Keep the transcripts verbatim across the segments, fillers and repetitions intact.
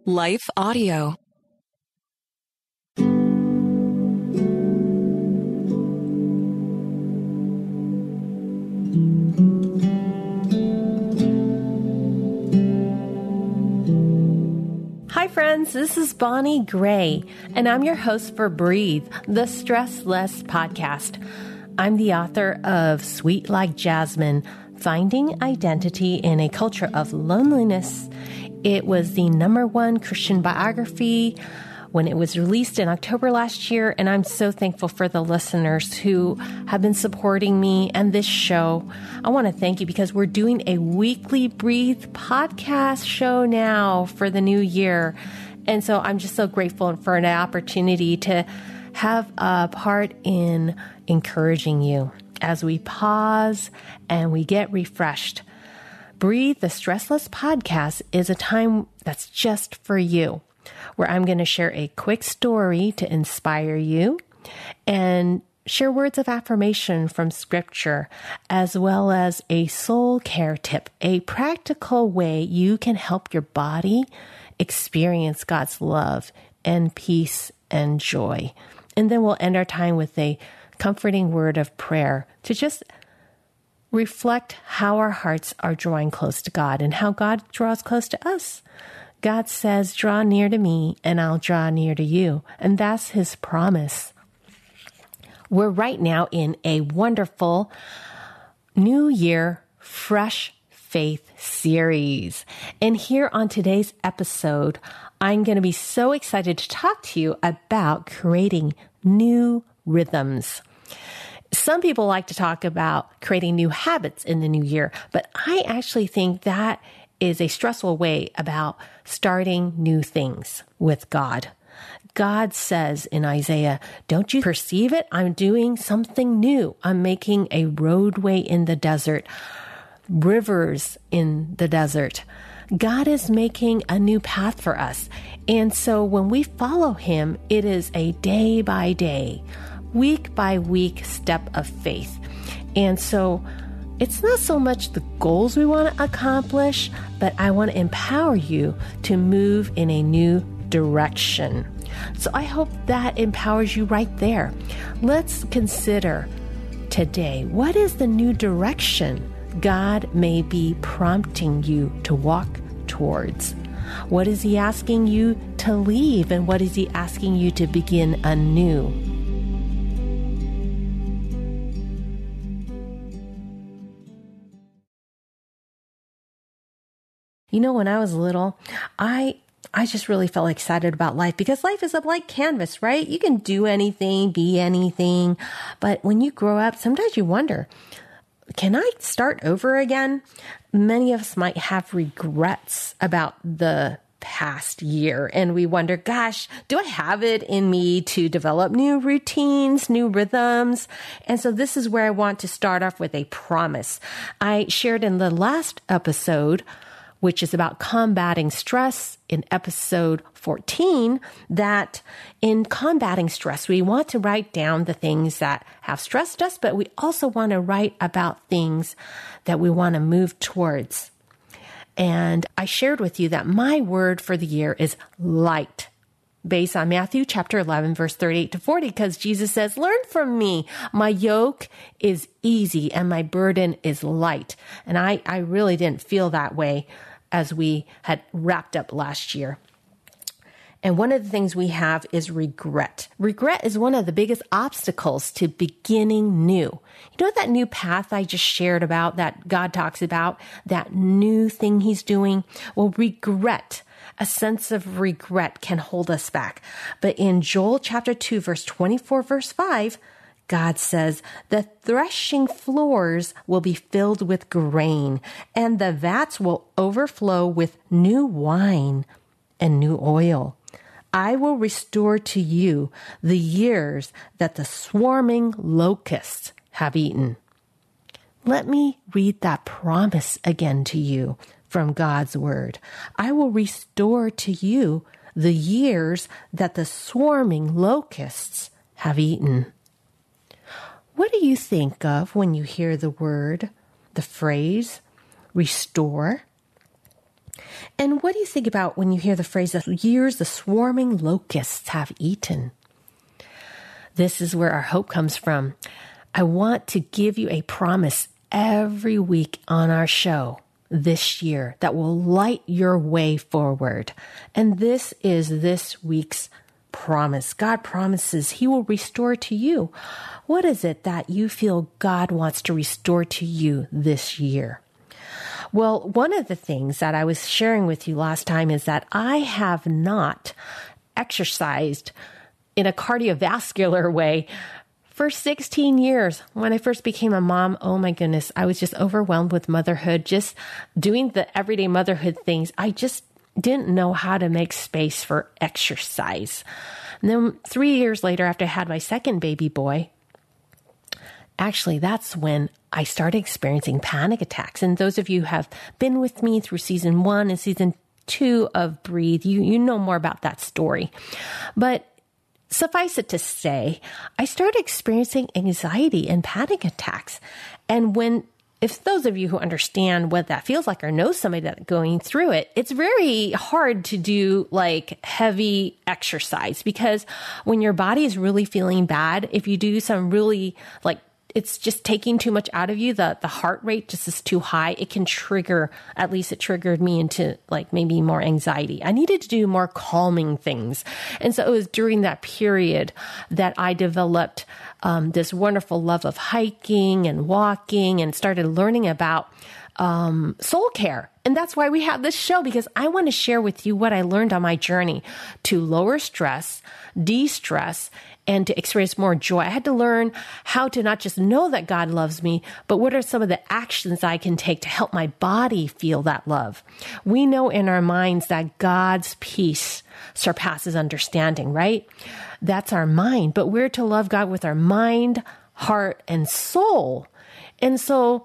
Life Audio. Hi friends, this is Bonnie Gray, and I'm your host for Breathe, the Stress Less podcast. I'm the author of Sweet Like Jasmine, Finding Identity in a Culture of Loneliness. It was the number one Christian biography when it was released in October last year, and I'm so thankful for the listeners who have been supporting me and this show. I want to thank you because we're doing a weekly Breathe podcast show now for the new year. And so I'm just so grateful for an opportunity to have a part in encouraging you as we pause and we get refreshed. Breathe, the Stressless podcast, is a time that's just for you, where I'm going to share a quick story to inspire you and share words of affirmation from scripture, as well as a soul care tip, a practical way you can help your body experience God's love and peace and joy. And then we'll end our time with a comforting word of prayer to just reflect how our hearts are drawing close to God and how God draws close to us. God says, draw near to me and I'll draw near to you. And that's his promise. We're right now in a wonderful New Year Fresh Faith series. And here on today's episode, I'm going to be so excited to talk to you about creating new rhythms. Some people like to talk about creating new habits in the new year, but I actually think that is a stressful way about starting new things with God. God says in Isaiah, don't you perceive it? I'm doing something new. I'm making a roadway in the desert, rivers in the desert. God is making a new path for us. And so when we follow him, it is a day by day, week by week step of faith. And so it's not so much the goals we want to accomplish, but I want to empower you to move in a new direction. So I hope that empowers you right there. Let's consider today, what is the new direction God may be prompting you to walk towards? What is he asking you to leave, and what is he asking you to begin anew? You know, when I was little, I I just really felt excited about life because life is a blank canvas, right? You can do anything, be anything. But when you grow up, sometimes you wonder, can I start over again? Many of us might have regrets about the past year, and we wonder, gosh, do I have it in me to develop new routines, new rhythms? And so this is where I want to start off with a promise. I shared in the last episode, which is about combating stress, in episode fourteen, that in combating stress, we want to write down the things that have stressed us, but we also want to write about things that we want to move towards. And I shared with you that my word for the year is light, based on Matthew chapter eleven, verse thirty-eight to forty, because Jesus says, learn from me. My yoke is easy and my burden is light. And I, I really didn't feel that way as we had wrapped up last year. And one of the things we have is regret. Regret is one of the biggest obstacles to beginning new. You know that new path I just shared about that God talks about, that new thing he's doing? Well, regret, a sense of regret can hold us back. But in Joel chapter two, verse twenty-four, verse five, God says, the threshing floors will be filled with grain, and the vats will overflow with new wine and new oil. I will restore to you the years that the swarming locusts have eaten. Let me read that promise again to you from God's word. I will restore to you the years that the swarming locusts have eaten. What do you think of when you hear the word, the phrase, restore? And what do you think about when you hear the phrase, the years the swarming locusts have eaten? This is where our hope comes from. I want to give you a promise every week on our show this year that will light your way forward. And this is this week's promise. God promises He will restore to you. What is it that you feel God wants to restore to you this year? Well, one of the things that I was sharing with you last time is that I have not exercised in a cardiovascular way for sixteen years. When I first became a mom, oh my goodness, I was just overwhelmed with motherhood, just doing the everyday motherhood things. I just didn't know how to make space for exercise. And then three years later, after I had my second baby boy, actually, that's when I started experiencing panic attacks. And those of you who have been with me through season one and season two of Breathe, you, you know more about that story. But suffice it to say, I started experiencing anxiety and panic attacks. And when, if those of you who understand what that feels like or know somebody that's going through it, it's very hard to do like heavy exercise, because when your body is really feeling bad, if you do some really like it's just taking too much out of you, the, the heart rate just is too high, it can trigger, at least it triggered me into like maybe more anxiety. I needed to do more calming things. And so it was during that period that I developed um, this wonderful love of hiking and walking and started learning about um, soul care. And that's why we have this show, because I want to share with you what I learned on my journey to lower stress, de-stress, and to experience more joy. I had to learn how to not just know that God loves me, but what are some of the actions I can take to help my body feel that love. We know in our minds that God's peace surpasses understanding, right? That's our mind, but we're to love God with our mind, heart, and soul. And so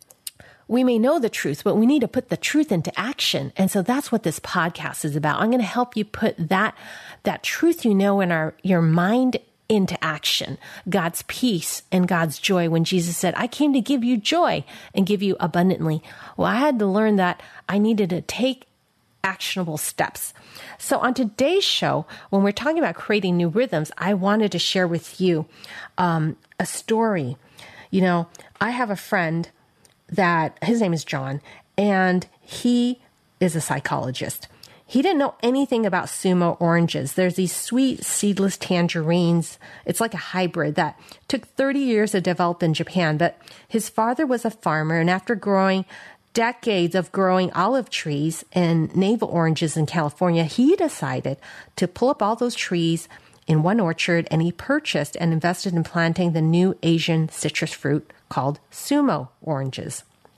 we may know the truth, but we need to put the truth into action. And so that's what this podcast is about. I'm going to help you put that, that truth you know in our, your mind into action. God's peace and God's joy. When Jesus said, I came to give you joy and give you abundantly. Well, I had to learn that I needed to take actionable steps. So on today's show, when we're talking about creating new rhythms, I wanted to share with you um, a story. You know, I have a friend that his name is John, and he is a psychologist. He didn't know anything about Sumo oranges. There's these sweet seedless tangerines. It's like a hybrid that took thirty years to develop in Japan. But his father was a farmer, and after growing decades of growing olive trees and navel oranges in California, he decided to pull up all those trees in one orchard, and he purchased and invested in planting the new Asian citrus fruit called Sumo oranges.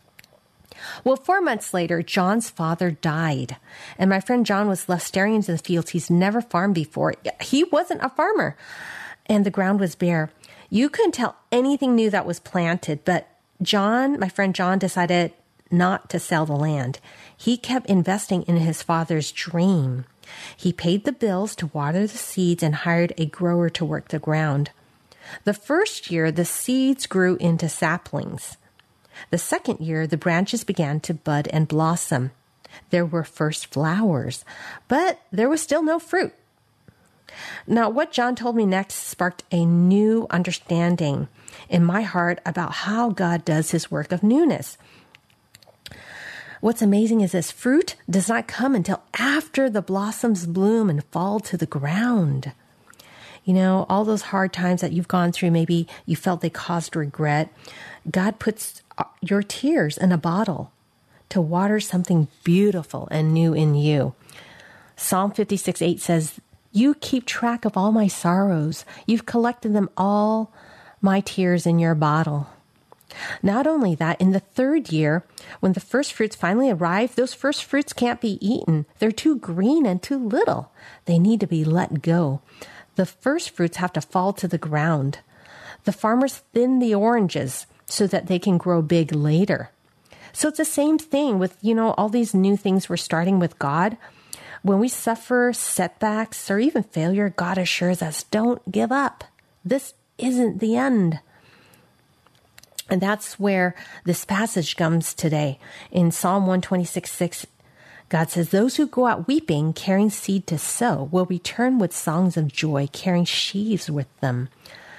Well, four months later, John's father died, and my friend John was left staring into the fields he's never farmed before. He wasn't a farmer, and the ground was bare. You couldn't tell anything new that was planted, but John, my friend John, decided not to sell the land. He kept investing in his father's dream. He paid the bills to water the seeds and hired a grower to work the ground. The first year, the seeds grew into saplings. The second year, the branches began to bud and blossom. There were first flowers, but there was still no fruit. Now, what John told me next sparked a new understanding in my heart about how God does his work of newness. What's amazing is this fruit does not come until after the blossoms bloom and fall to the ground. You know, all those hard times that you've gone through, maybe you felt they caused regret. God puts your tears in a bottle to water something beautiful and new in you. Psalm fifty-six eight says, you keep track of all my sorrows. You've collected them all, my tears in your bottle. Not only that, in the third year, when the first fruits finally arrive, those first fruits can't be eaten. They're too green and too little. They need to be let go. The first fruits have to fall to the ground. The farmers thin the oranges so that they can grow big later. So it's the same thing with, you know, all these new things we're starting with God. When we suffer setbacks or even failure, God assures us, don't give up. This isn't the end. And that's where this passage comes today. In Psalm one twenty-six six, God says, those who go out weeping, carrying seed to sow, will return with songs of joy, carrying sheaves with them.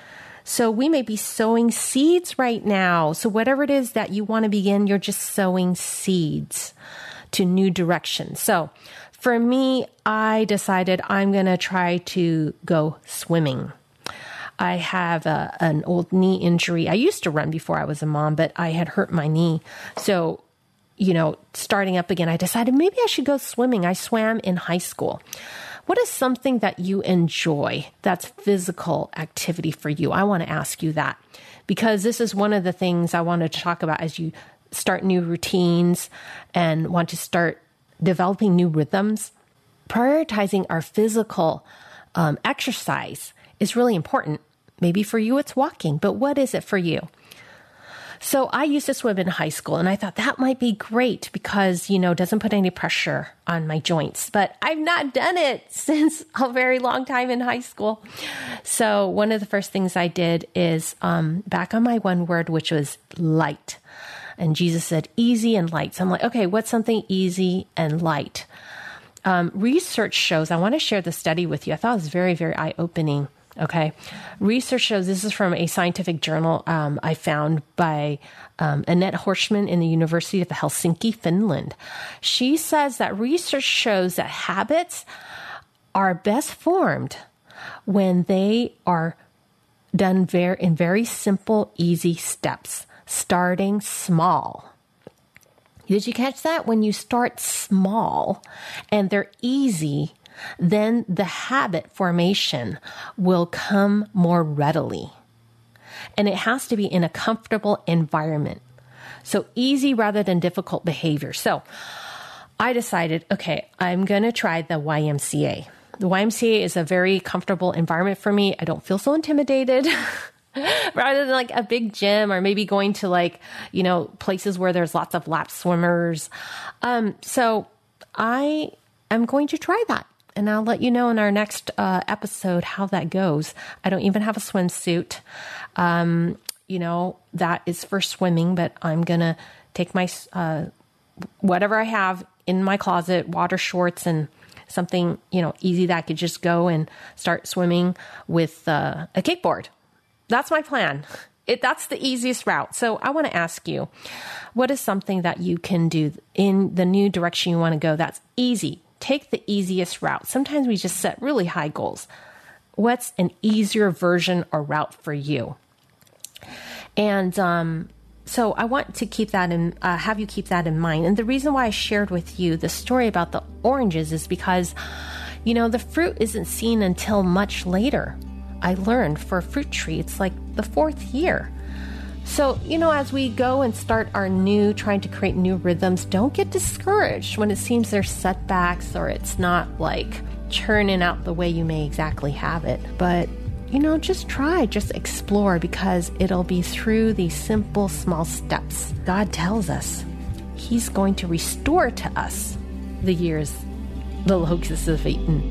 So we may be sowing seeds right now. So whatever it is that you want to begin, you're just sowing seeds to new direction. So for me, I decided I'm going to try to go swimming. I have a, an old knee injury. I used to run before I was a mom, but I had hurt my knee. So, you know, starting up again, I decided maybe I should go swimming. I swam in high school. What is something that you enjoy that's physical activity for you? I want to ask you that because this is one of the things I wanted to talk about as you start new routines and want to start developing new rhythms. Prioritizing our physical um, exercise is really important. Maybe for you, it's walking, but what is it for you? So I used to swim in high school and I thought that might be great because, you know, it doesn't put any pressure on my joints, but I've not done it since a very long time in high school. So one of the first things I did is um, back on my one word, which was light. And Jesus said, easy and light. So I'm like, okay, what's something easy and light? Um, research shows, I want to share the study with you. I thought it was very, very eye-opening. Okay. Research shows, this is from a scientific journal um, I found by um, Annette Horstman in the University of Helsinki, Finland. She says that research shows that habits are best formed when they are done very, in very simple, easy steps, starting small. Did you catch that? When you start small and they're easy, then the habit formation will come more readily. And it has to be in a comfortable environment. So easy rather than difficult behavior. So I decided, okay, I'm going to try the Y M C A. The Y M C A is a very comfortable environment for me. I don't feel so intimidated. Rather than like a big gym or maybe going to like, you know, places where there's lots of lap swimmers. Um, so I am going to try that. And I'll let you know in our next uh, episode how that goes. I don't even have a swimsuit. Um, you know, that is for swimming, but I'm going to take my, uh, whatever I have in my closet, water shorts and something, you know, easy that I could just go and start swimming with uh, a kickboard. That's my plan. It, that's the easiest route. So I want to ask you, what is something that you can do in the new direction you want to go that's easy? Take the easiest route. Sometimes we just set really high goals. What's an easier version or route for you? And um, so I want to keep that in, uh, have you keep that in mind. And the reason why I shared with you the story about the oranges is because, you know, the fruit isn't seen until much later. I learned for a fruit tree, it's like the fourth year. So, you know, as we go and start our new, trying to create new rhythms, don't get discouraged when it seems there's setbacks or it's not like churning out the way you may exactly have it. But, you know, just try, just explore because it'll be through these simple, small steps. God tells us He's going to restore to us the years the locusts have eaten.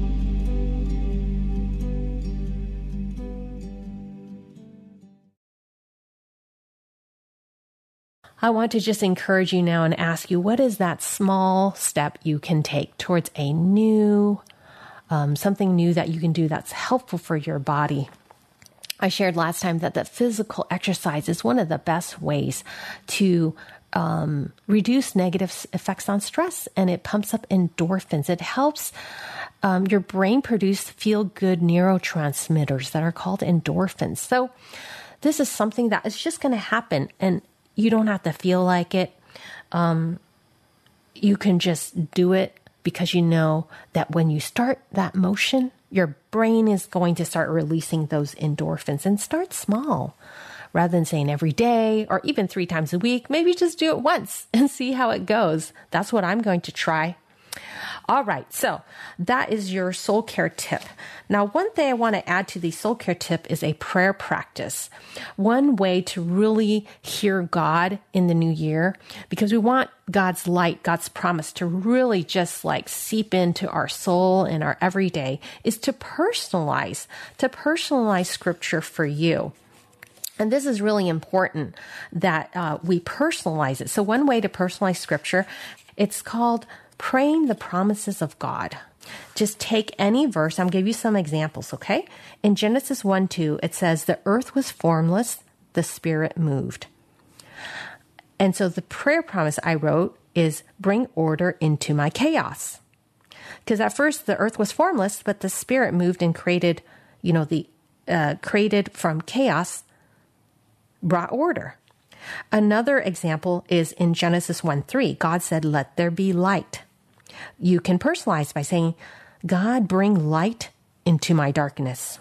I want to just encourage you now and ask you, what is that small step you can take towards a new, um, something new that you can do that's helpful for your body? I shared last time that the physical exercise is one of the best ways to um, reduce negative effects on stress, and it pumps up endorphins. It helps um, your brain produce feel-good neurotransmitters that are called endorphins. So this is something that is just going to happen, and you don't have to feel like it. Um, you can just do it because you know that when you start that motion, your brain is going to start releasing those endorphins. And start small. Rather than saying every day or even three times a week, maybe just do it once and see how it goes. That's what I'm going to try. All right, so that is your soul care tip. Now, one thing I want to add to the soul care tip is a prayer practice. One way to really hear God in the new year, because we want God's light, God's promise to really just like seep into our soul and our everyday, is to personalize, to personalize scripture for you. And this is really important that uh, we personalize it. So one way to personalize scripture, it's called praying the promises of God. Just take any verse. I'll give you some examples, okay? In Genesis one two, it says, the earth was formless, the Spirit moved. And so the prayer promise I wrote is, bring order into my chaos. Because at first the earth was formless, but the Spirit moved and created, you know, the uh, created from chaos, brought order. Another example is in Genesis one three. God said, let there be light. You can personalize by saying, God, bring light into my darkness.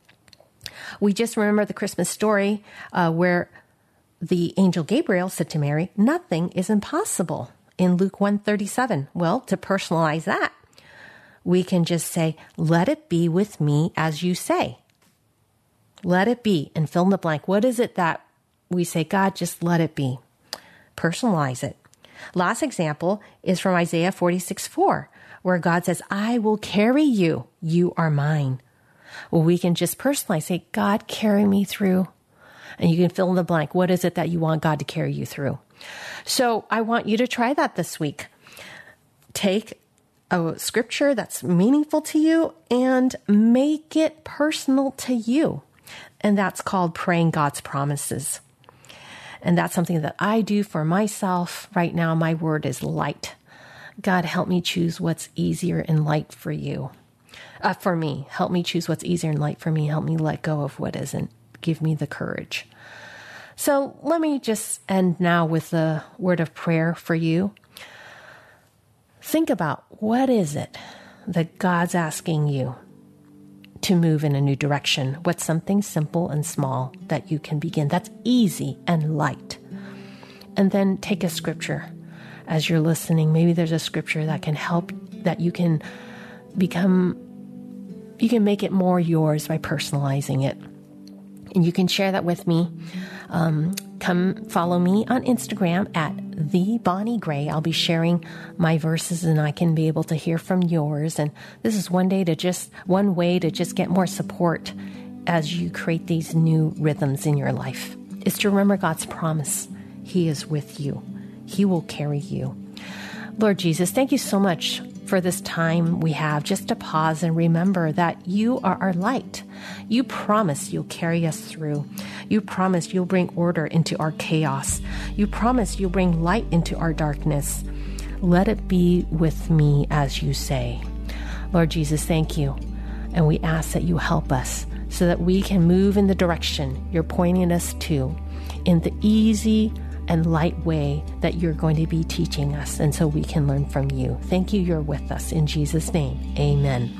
We just remember the Christmas story uh, where the angel Gabriel said to Mary, nothing is impossible in Luke one thirty-seven. Well, to personalize that, we can just say, let it be with me as you say. Let it be, and fill in the blank. What is it that we say, God, just let it be? Personalize it. Last example is from Isaiah forty-six four, where God says, I will carry you. You are mine. Well, we can just personalize, say, God, carry me through. And you can fill in the blank. What is it that you want God to carry you through? So I want you to try that this week. Take a scripture that's meaningful to you and make it personal to you. And that's called praying God's promises. And that's something that I do for myself. Right now, my word is light. God, help me choose what's easier and light for you. Uh, for me, help me choose what's easier and light for me. Help me let go of what isn't. Give me the courage. So let me just end now with a word of prayer for you. Think about, what is it that God's asking you to move in a new direction? What's something simple and small that you can begin? That's easy and light. And then take a scripture as you're listening. Maybe there's a scripture that can help, that you can become, you can make it more yours by personalizing it. And you can share that with me. Um, come follow me on Instagram at the Bonnie Gray. I'll be sharing my verses and I can be able to hear from yours. And this is one day to just, one way to just get more support as you create these new rhythms in your life, is to remember God's promise. He is with you. He will carry you. Lord Jesus, thank you so much for this time we have just to pause and remember that you are our light. You promise you'll carry us through. You promise you'll bring order into our chaos. You promise you'll bring light into our darkness. Let it be with me as you say. Lord Jesus, thank you. And we ask that you help us so that we can move in the direction you're pointing us to, in the easy and light way that you're going to be teaching us, and so we can learn from you. Thank you, you're with us. In Jesus' name, amen.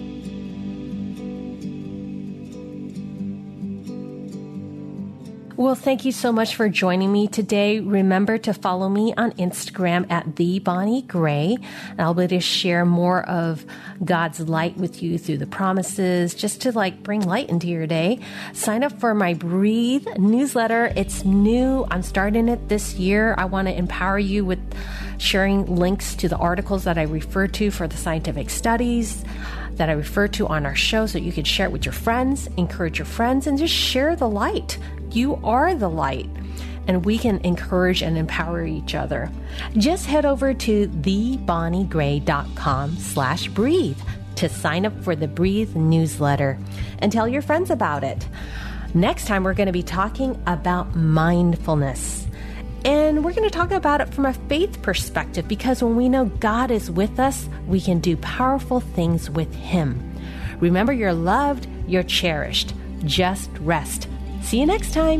Well, thank you so much for joining me today. Remember to follow me on Instagram at the Bonnie Gray. And I'll be able to share more of God's light with you through the promises, just to like bring light into your day. Sign up for my Breathe newsletter. It's new. I'm starting it this year. I want to empower you with sharing links to the articles that I refer to for the scientific studies that I refer to on our show, so you can share it with your friends, encourage your friends, and just share the light. You are the light, and we can encourage and empower each other. Just head over to thebonniegray.com slash breathe to sign up for the Breathe newsletter and tell your friends about it. Next time, we're going to be talking about mindfulness. And we're going to talk about it from a faith perspective, because when we know God is with us, we can do powerful things with Him. Remember, you're loved, you're cherished. Just rest. See you next time.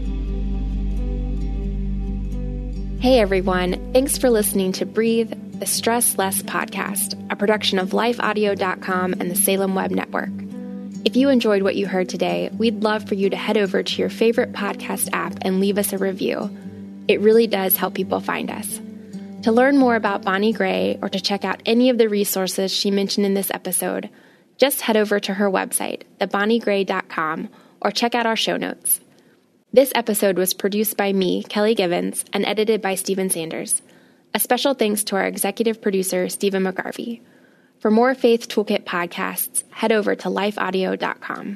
Hey everyone, thanks for listening to Breathe, the Stress Less podcast, a production of life audio dot com and the Salem Web Network. If you enjoyed what you heard today, we'd love for you to head over to your favorite podcast app and leave us a review. It really does help people find us. To learn more about Bonnie Gray or to check out any of the resources she mentioned in this episode, just head over to her website, the bonnie gray dot com, or check out our show notes. This episode was produced by me, Kelly Givens, and edited by Stephen Sanders. A special thanks to our executive producer, Stephen McGarvey. For more Faith Toolkit podcasts, head over to life audio dot com.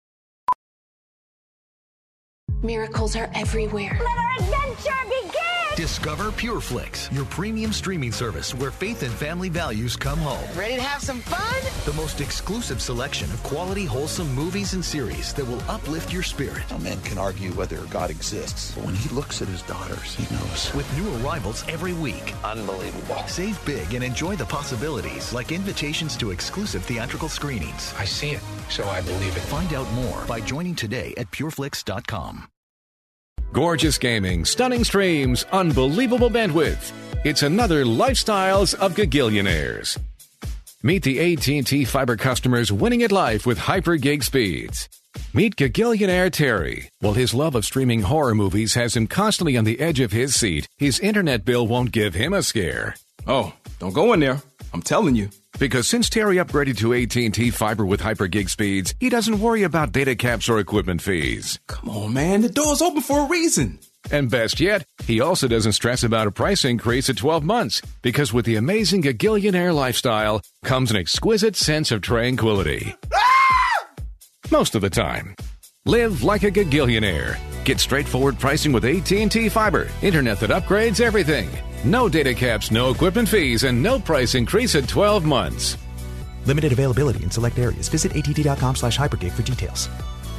Miracles are everywhere. Let our adventure begin! Discover PureFlix, your premium streaming service where faith and family values come home. Ready to have some fun? The most exclusive selection of quality, wholesome movies and series that will uplift your spirit. A man can argue whether God exists, but when he looks at his daughters, he knows. With new arrivals every week. Unbelievable. Save big and enjoy the possibilities, like invitations to exclusive theatrical screenings. I see it, so I believe it. Find out more by joining today at pureflix dot com. Gorgeous gaming, stunning streams, unbelievable bandwidth. It's another Lifestyles of Gagillionaires. Meet the A T and T Fiber customers winning at life with hyper gig speeds. Meet Gagillionaire Terry. While his love of streaming horror movies has him constantly on the edge of his seat, his internet bill won't give him a scare. Oh, don't go in there. I'm telling you. Because since Terry upgraded to A T and T Fiber with hyper gig speeds, he doesn't worry about data caps or equipment fees. Come on, man. The door's open for a reason. And best yet, he also doesn't stress about a price increase at twelve months, because with the amazing Gagillionaire lifestyle comes an exquisite sense of tranquility. Most of the time. Live like a Gagillionaire. Get straightforward pricing with A T and T Fiber. Internet that upgrades everything. No data caps, no equipment fees, and no price increase at twelve months. Limited availability in select areas. Visit A T T dot com slash hypergig for details.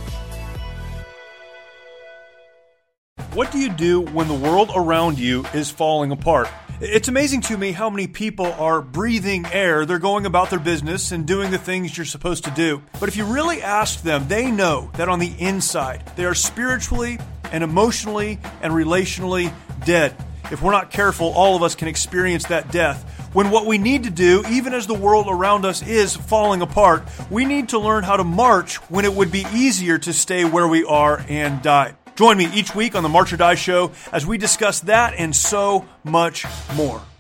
What do you do when the world around you is falling apart? It's amazing to me how many people are breathing air. They're going about their business and doing the things you're supposed to do. But if you really ask them, they know that on the inside, they are spiritually and emotionally and relationally dead. If we're not careful, all of us can experience that death. When what we need to do, even as the world around us is falling apart, we need to learn how to march when it would be easier to stay where we are and die. Join me each week on the March or Die Show as we discuss that and so much more.